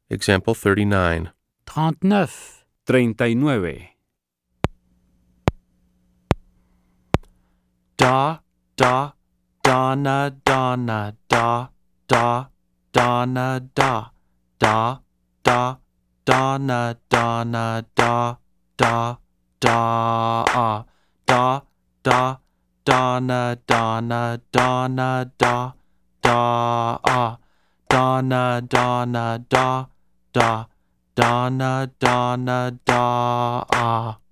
Example 39. 39. 39. Da, da, Donna, Donna, da, da, Donna, da, da, da, Donna, Donna, da, da, da, da, da, Donna, Donna, Donna, da, da, Donna, Donna, da, da, Donna, Donna, da.